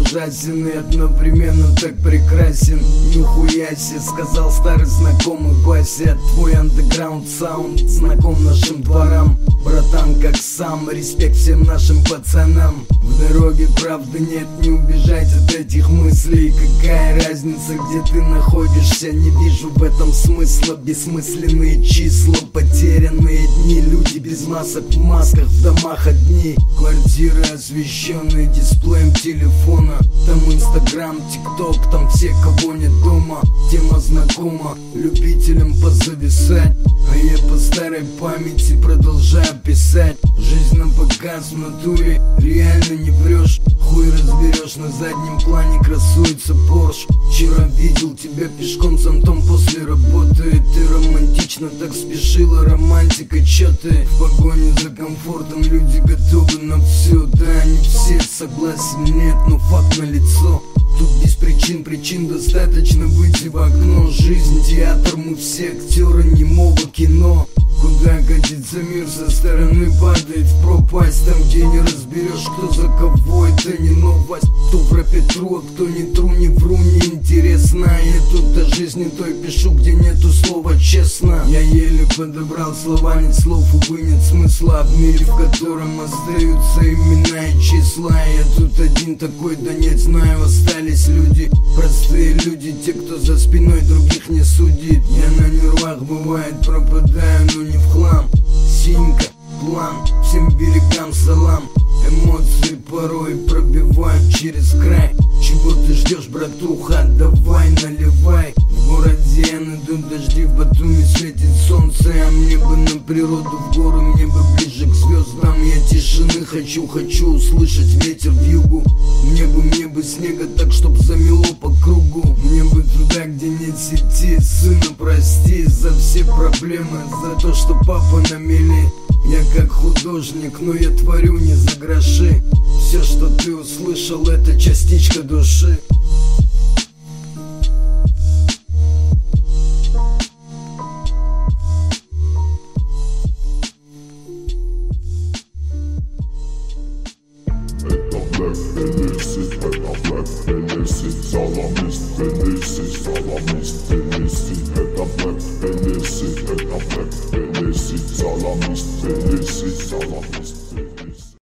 ужасен и одновременно так прекрасен. Нихуя себе, сказал старый знакомый Вася. Твой андеграунд саунд знаком нашим дворам. Братан, как сам, респект всем нашим пацанам. В дороге правды нет, не убежать от этих мыслей. Какая разница, где ты находишься, не вижу в этом смысла. Бессмысленные числа, потерянные дни. Люди без масок, в масках, в домах одни. Квартиры, освещенные дисплеем телефона. Там инстаграм, тикток, там все, кого нет дома. Тема знакома, любителям позависать. А я по старой памяти продолжаю писать. Жизнь на показ в натуре, реально не врешь. Хуй разберешь, на заднем плане красуется Порш. Вчера видел тебя пешком с Антом после работы. Ты романтично так спешила, романтика, чё ты? В погоне за комфортом люди готовы на все. Да, не все, согласен, нет, но факт налицо. Тут без причин достаточно выйти в окно. Жизнь, театр, мы все актеры немого кино. Куда катится мир, со стороны падает в пропасть. Там, где не разберешь, кто за кого, это не новость. Кто в рэпе тру, а кто не тру, не вру, не интересно. Я тут о жизни той пишу, где нету слова честно. Я еле подобрал слова, нет слов, увы, нет смысла. В мире, в котором остаются имена и числа. Я тут один такой, да нет, знаю, остались люди. Простые люди, те, кто за спиной других не судит. Я на нервах, бывает, пропадаю, но не в хлам. Синька, план, всем берегам салам. Эмоции порой пробивают через край. Чего ты ждешь, братуха, давай, наливай. В городе идут дожди, в Батуми светит солнце. А мне бы на природу, в горы, мне бы ближе к звездам. Я тишины хочу услышать ветер в югу. Мне бы снега так, чтоб замело по кругу. Мне бы туда, где нет сети. Сына, прости за все проблемы, за то, что папа на мели. Я как художник, но я творю не за гроши. Все, что ты услышал, это частичка души. Это Black Elixir.